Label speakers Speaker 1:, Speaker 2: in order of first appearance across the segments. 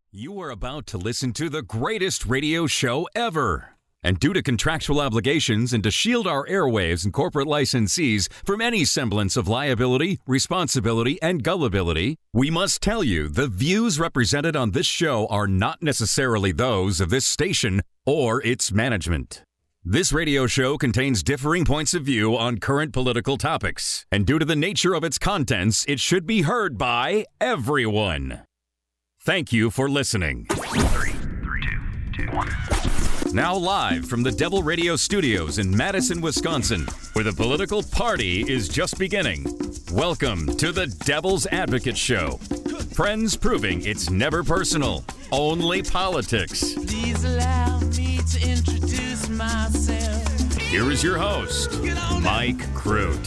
Speaker 1: You are about to listen to the greatest radio show ever. And due to contractual obligations and to shield our airwaves and corporate licensees from any semblance of liability, responsibility, and gullibility, we must tell you the views represented on this show are not necessarily those of this station or its management. This radio show contains differing points of view on current political topics, and due to the nature of its contents, it should be heard by everyone. Thank you for listening.
Speaker 2: 3, 2, 1.
Speaker 1: Now live from the Devil Radio Studios in Madison, Wisconsin, where the political party is just beginning. Welcome to the Devil's Advocate Show. Friends proving it's never personal, only politics.
Speaker 3: Please allow me to introduce myself.
Speaker 1: Here is your host, Mike Crute.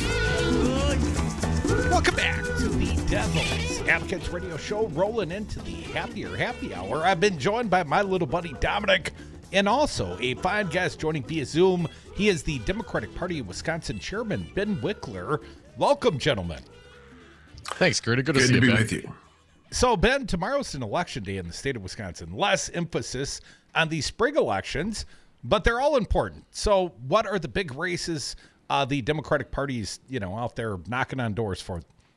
Speaker 4: Welcome back to the Devil's Advocates Radio Show, rolling into the happier happy hour. I've been joined by my little buddy Dominic, and also a fine guest joining via Zoom. He is the Democratic Party of Wisconsin Chairman, Ben Wickler. Welcome, gentlemen.
Speaker 5: Thanks, Gerda. Good to see you,
Speaker 6: be
Speaker 5: Ben.
Speaker 6: with you.
Speaker 4: So, Ben, tomorrow's an election day in the state of Wisconsin. Less emphasis on the spring elections, but they're all important. So, what are the big races the Democratic Party's, out there knocking on doors for?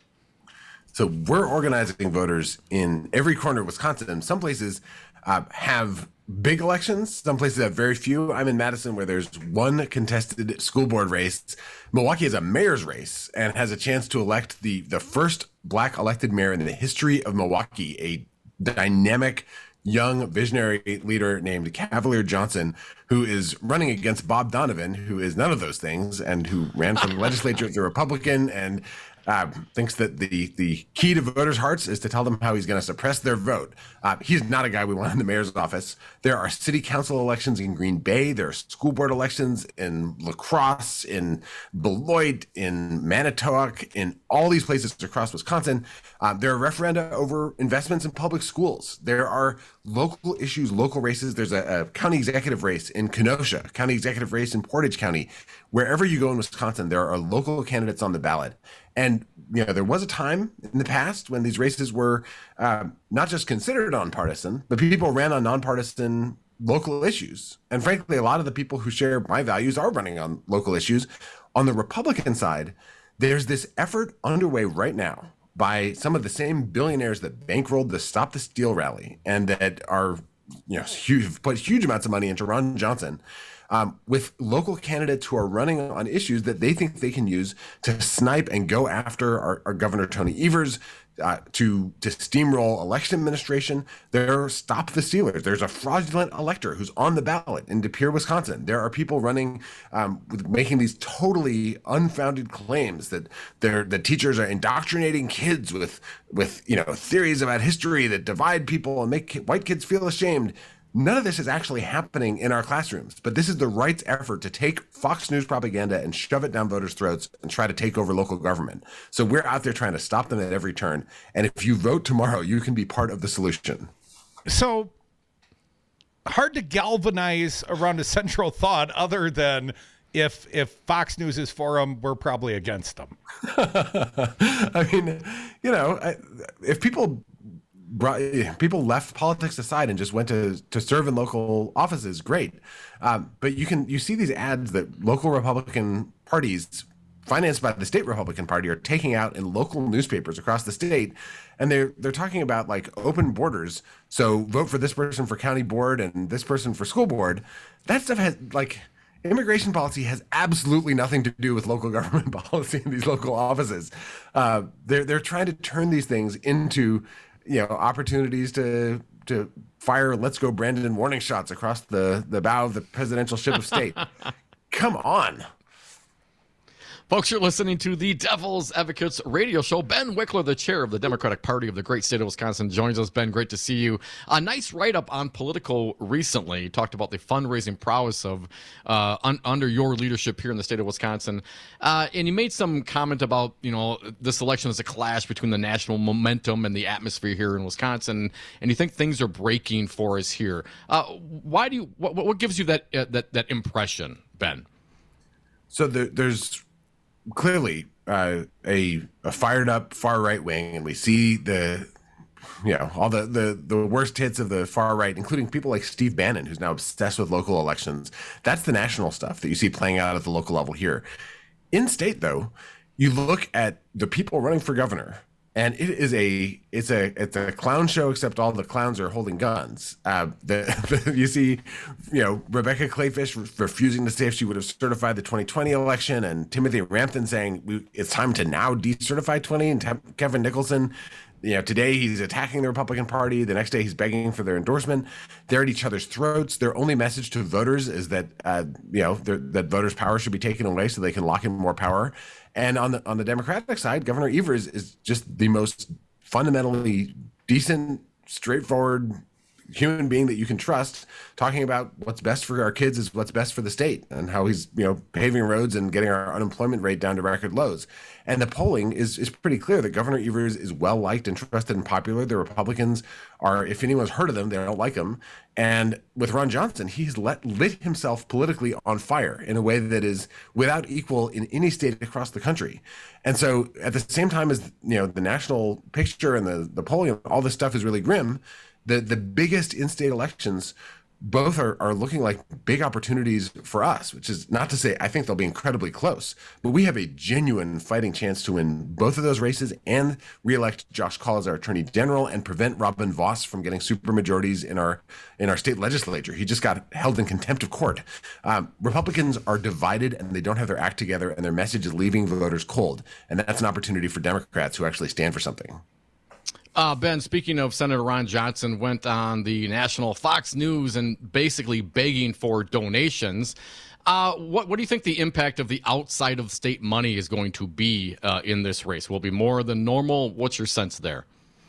Speaker 6: So we're organizing voters in every corner of Wisconsin. Some places have big elections. Some places have very few. I'm in Madison, where there's one contested school board race. Milwaukee has a mayor's race and has a chance to elect the first black elected mayor in the history of Milwaukee, a dynamic, young, visionary leader named Cavalier Johnson, who is running against Bob Donovan, who is none of those things, and who ran for the legislature as a Republican and thinks that the key to voters' hearts is to tell them how he's going to suppress their vote. He's not a guy we want in the mayor's office. There are city council elections in Green Bay. There are school board elections in La Crosse, in Beloit, in Manitowoc, in all these places across Wisconsin. There are referenda over investments in public schools. There are local issues, local races. There's a county executive race in Kenosha, county executive race in Portage County. Wherever you go in Wisconsin, there are local candidates on the ballot. And there was a time in the past when these races were not just considered nonpartisan, but people ran on nonpartisan local issues. And frankly, a lot of the people who share my values are running on local issues. On the Republican side, there's this effort underway right now by some of the same billionaires that bankrolled the Stop the Steal rally and that are, put huge amounts of money into Ron Johnson. With local candidates who are running on issues that they think they can use to snipe and go after our Governor Tony Evers, to steamroll election administration. There Stop the Stealers. There's a fraudulent elector who's on the ballot in De Pere, Wisconsin. There are people running, making these totally unfounded claims that the teachers are indoctrinating kids with theories about history that divide people and make white kids feel ashamed. None of this is actually happening in our classrooms, but this is the right's effort to take Fox News propaganda and shove it down voters' throats and try to take over local government. So we're out there trying to stop them at every turn. And if you vote tomorrow, you can be part of the solution.
Speaker 4: So hard to galvanize around a central thought other than if Fox News is for them, we're probably against them.
Speaker 6: I mean, if people left politics aside and just went to serve in local offices, great. But you see these ads that local Republican parties financed by the state Republican Party are taking out in local newspapers across the state. And they're talking about like open borders. So vote for this person for county board and this person for school board. That stuff has immigration policy has absolutely nothing to do with local government policy in these local offices. They're trying to turn these things into opportunities to fire "Let's Go Brandon" warning shots across the bow of the presidential ship of state. Come on.
Speaker 5: Folks, you're listening to the Devil's Advocates Radio Show. Ben Wickler, the chair of the Democratic Party of the great state of Wisconsin, joins us. Ben, great to see you. A nice write-up on Politico recently. You talked about the fundraising prowess of under your leadership here in the state of Wisconsin. And you made some comment about, this election is a clash between the national momentum and the atmosphere here in Wisconsin. And you think things are breaking for us here. What gives you that impression, Ben?
Speaker 6: So there's clearly a fired up far right wing, and we see all the worst hits of the far right, including people like Steve Bannon, who's now obsessed with local elections. That's the national stuff that you see playing out at the local level here. In state, though, you look at the people running for governor, and it's a clown show, except all the clowns are holding guns. You see, Rebecca Clayfish refusing to say if she would have certified the 2020 election, and Timothy Rampton saying it's time to now decertify 20, and Kevin Nicholson, today he's attacking the Republican Party. The next day he's begging for their endorsement. They're at each other's throats. Their only message to voters is that that voters' power should be taken away so they can lock in more power. And on the Democratic side, Governor Evers is just the most fundamentally decent, straightforward human being that you can trust, talking about what's best for our kids is what's best for the state, and how he's paving roads and getting our unemployment rate down to record lows. And the polling is pretty clear that Governor Evers is well liked and trusted and popular. The Republicans are, if anyone's heard of them, they don't like him. And with Ron Johnson, he's lit himself politically on fire in a way that is without equal in any state across the country. And so at the same time as the national picture and the polling, all this stuff is really grim, the biggest in-state elections both are looking like big opportunities for us, which is not to say I think they'll be incredibly close, but we have a genuine fighting chance to win both of those races and reelect Josh Kaul as our Attorney General and prevent Robin Vos from getting supermajorities in our state legislature. He just got held in contempt of court. Republicans are divided and they don't have their act together, and their message is leaving voters cold. And that's an opportunity for Democrats who actually stand for something.
Speaker 5: Ben, speaking of Senator Ron Johnson, went on the national Fox News and basically begging for donations. What do you think the impact of the outside of state money is going to be in this race? Will it be more than normal? What's your sense there?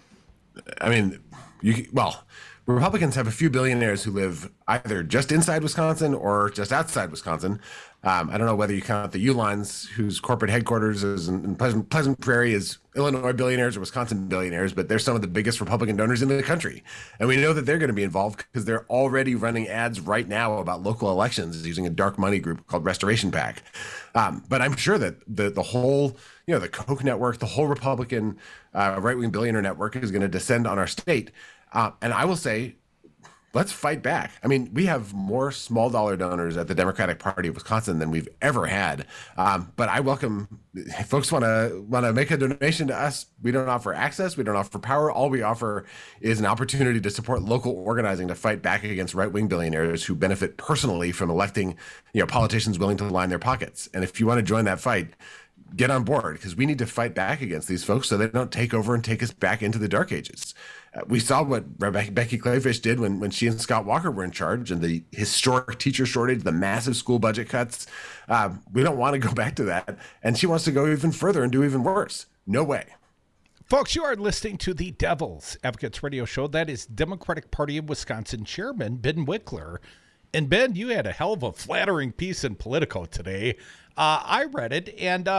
Speaker 6: I mean, Republicans have a few billionaires who live either just inside Wisconsin or just outside Wisconsin. I don't know whether you count the Uihleins, whose corporate headquarters is in Pleasant Prairie, is Illinois billionaires or Wisconsin billionaires, but they're some of the biggest Republican donors in the country. And we know that they're going to be involved because they're already running ads right now about local elections using a dark money group called Restoration PAC. But I'm sure that the whole, the Koch network, the whole Republican right-wing billionaire network is going to descend on our state. And I will say, let's fight back. I mean, we have more small dollar donors at the Democratic Party of Wisconsin than we've ever had. But I welcome, if folks want to make a donation to us. We don't offer access. We don't offer power. All we offer is an opportunity to support local organizing to fight back against right-wing billionaires who benefit personally from electing, politicians willing to line their pockets. And if you want to join that fight, get on board, because we need to fight back against these folks so they don't take over and take us back into the dark ages. We saw what Becky Clayfish did when she and Scott Walker were in charge, and the historic teacher shortage, the massive school budget cuts. We don't want to go back to that. And she wants to go even further and do even worse. No way.
Speaker 4: Folks, you are listening to the Devil's Advocates Radio Show. That is Democratic Party of Wisconsin Chairman Ben Wickler. And Ben, you had a hell of a flattering piece in Politico today. I read it, and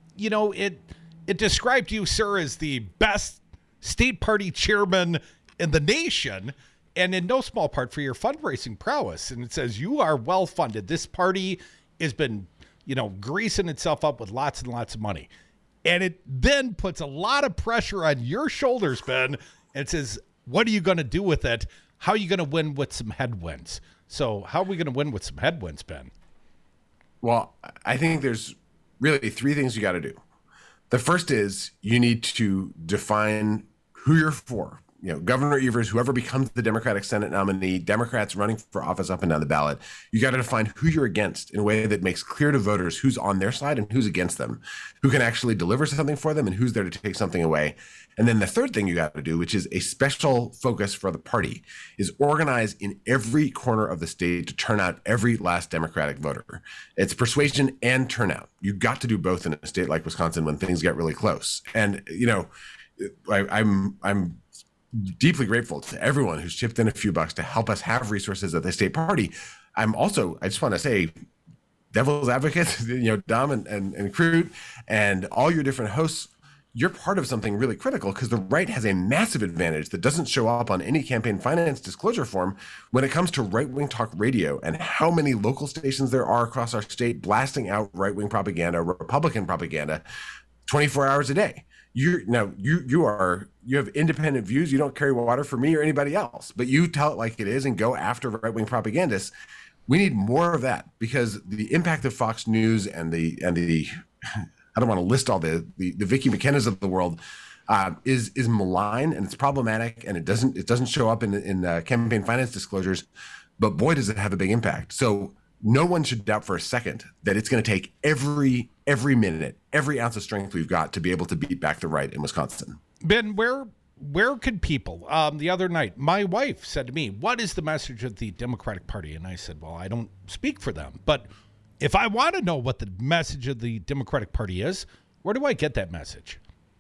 Speaker 4: it described you, sir, as the best state party chairman in the nation, and in no small part for your fundraising prowess. And it says you are well funded. This party has been, greasing itself up with lots and lots of money. And it then puts a lot of pressure on your shoulders, Ben, and it says, what are you going to do with it? How are you going to win with some headwinds? So how are we going to win with some headwinds, Ben?
Speaker 6: Well, I think there's really three things you got to do. The first is you need to define who you're for. Governor Evers, whoever becomes the Democratic Senate nominee, Democrats running for office up and down the ballot, you got to define who you're against in a way that makes clear to voters who's on their side and who's against them, who can actually deliver something for them and who's there to take something away. And then the third thing you got to do, which is a special focus for the party, is organize in every corner of the state to turn out every last Democratic voter. It's persuasion and turnout. You got to do both in a state like Wisconsin when things get really close. And, I'm deeply grateful to everyone who's chipped in a few bucks to help us have resources at the state party. I just want to say, Devil's Advocates, Dom and Crute and all your different hosts, you're part of something really critical, because the right has a massive advantage that doesn't show up on any campaign finance disclosure form when it comes to right-wing talk radio and how many local stations there are across our state blasting out right-wing propaganda, Republican propaganda, 24 hours a day. you have independent views. You don't carry water for me or anybody else, but you tell it like it is and go after right-wing propagandists. We need more of that, because the impact of Fox News and the I don't want to list all the Vicki McKenna's of the world is malign, and it's problematic, and it doesn't show up in campaign finance disclosures, but boy does it have a big impact. So no one should doubt for a second that it's going to take every minute, every ounce of strength we've got to be able to beat back the right in Wisconsin.
Speaker 4: Ben, where could people, the other night, my wife said to me, what is the message of the Democratic Party? And I said, well, I don't speak for them, but if I want to know what the message of the Democratic Party is, where do I get that message?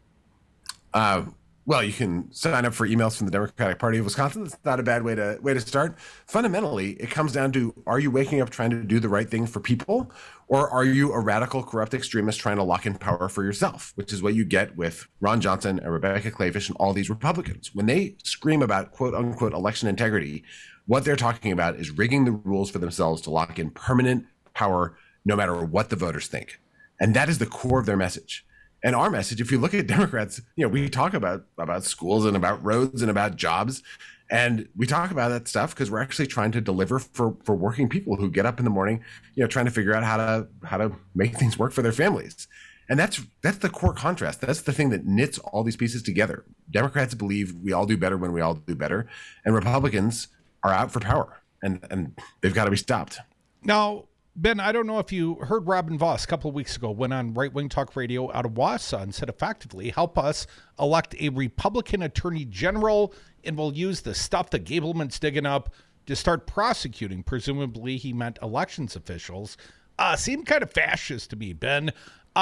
Speaker 6: Well, you can sign up for emails from the Democratic Party of Wisconsin. That's not a bad way to start. Fundamentally, it comes down to, are you waking up trying to do the right thing for people, or are you a radical, corrupt extremist trying to lock in power for yourself, which is what you get with Ron Johnson and Rebecca Clavish and all these Republicans. When they scream about quote unquote election integrity, what they're talking about is rigging the rules for themselves to lock in permanent power no matter what the voters think. And that is the core of their message. And our message, if you look at Democrats, we talk about schools and about roads and about jobs. And we talk about that stuff because we're actually trying to deliver for working people who get up in the morning, trying to figure out how to make things work for their families. And that's the core contrast. That's the thing that knits all these pieces together. Democrats believe we all do better when we all do better. And Republicans are out for power. And they've got to be stopped.
Speaker 4: Now, Ben, I don't know if you heard Robin Voss a couple of weeks ago went on Right Wing Talk Radio out of Wausau and said, effectively, help us elect a Republican attorney general, and we'll use the stuff that Gableman's digging up to start prosecuting. Presumably, he meant elections officials. Seemed kind of fascist to me, Ben.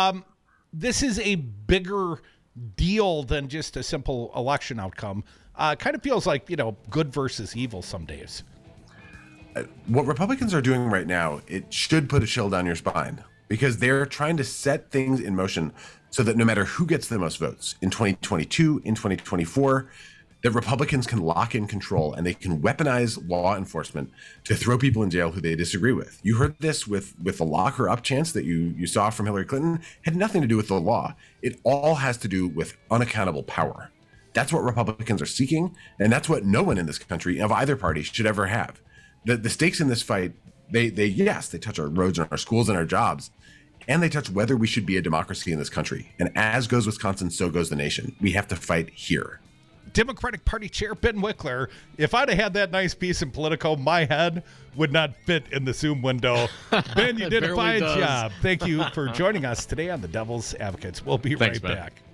Speaker 4: This is a bigger deal than just a simple election outcome. Kind of feels like, good versus evil some days.
Speaker 6: What Republicans are doing right now, it should put a chill down your spine, because they're trying to set things in motion so that no matter who gets the most votes in 2022, in 2024, that Republicans can lock in control and they can weaponize law enforcement to throw people in jail who they disagree with. You heard this with the lock her up chance that you saw from Hillary Clinton. Had nothing to do with the law. It all has to do with unaccountable power. That's what Republicans are seeking, and that's what no one in this country of either party should ever have. The stakes in this fight, they touch our roads and our schools and our jobs, and they touch whether we should be a democracy in this country. And as goes Wisconsin, so goes the nation. We have to fight here.
Speaker 4: Democratic Party Chair Ben Wickler, if I'd have had that nice piece in Politico, my head would not fit in the Zoom window. Ben, you did a fine job. Thank you for joining us today on the Devil's Advocates. We'll be right back.